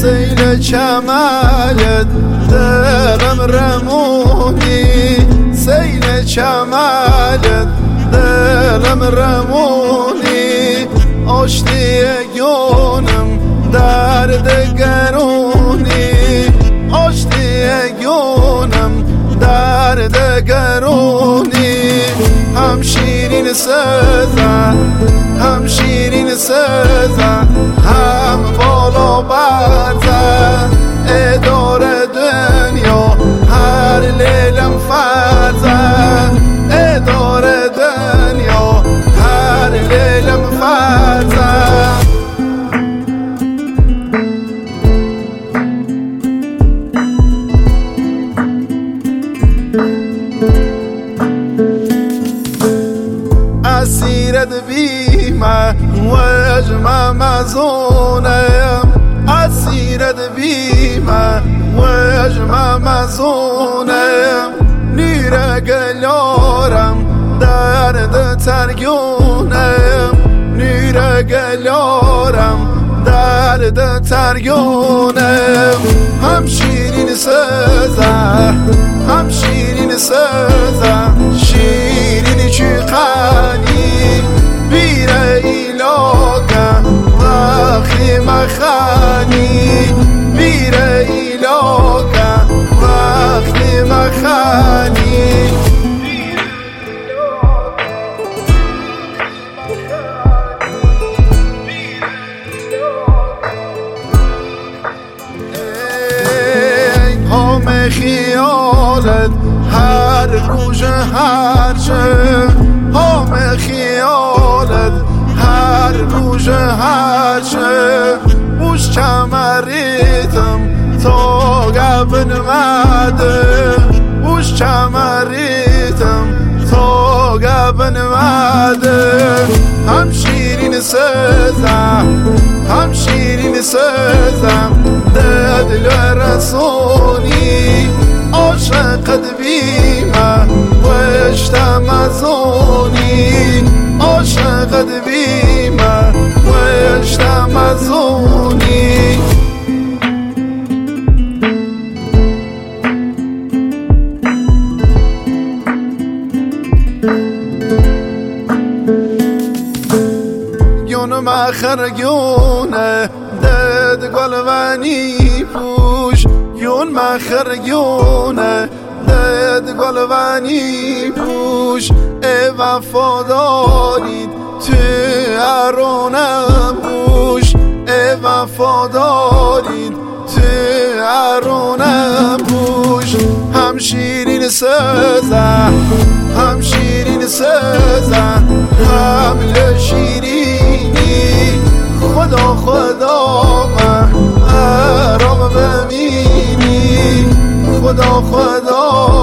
سیل کمالت دلم رمونی، سیل کمالت دلم رمونی، آشتی گونم درد گرونی، آشتی گونم درد گرونی. هم شیرین سزن، هم شیرین سزن، هم بالا برزن، اداره دنیا هر لیلم فرزن، اداره دنیا هر لیلم فرزن. اسیرت بیمه وجمه مزونم، اسیرت بیمه وجمه مزونم، نیر گلیارم درد ترگونم، نیر گلیارم درد ترگونم. هم شیرین سزن، هم شیرین سزن، شیرین چقنی بیره ایلاگه وقتی مخانی، بیره ایلاگه وقتی مخانی. هم خیالت هر روز هر چه، هم خیالت هر روز هر چه، بوش کمریتم تا گبن مده، بوش کمریتم تا گبن مده. هم شیرین سزن، هم شیرین سزن، دل رسونی، عاشقت بیمه وشتم ازونی، عاشقت بیمه وشتم ازونی. گونم آخر گونه دد گلوانی پوش، گون مخر گونه دد گلوانی پوش. ای وفادارید تو ارونم پوش، ای وفادارید تو ارونم پوش. هم شیرین سزن، هم شیرین سزن، هم لشیرینی، خدا خدا من آرام ببینی، خدا خدا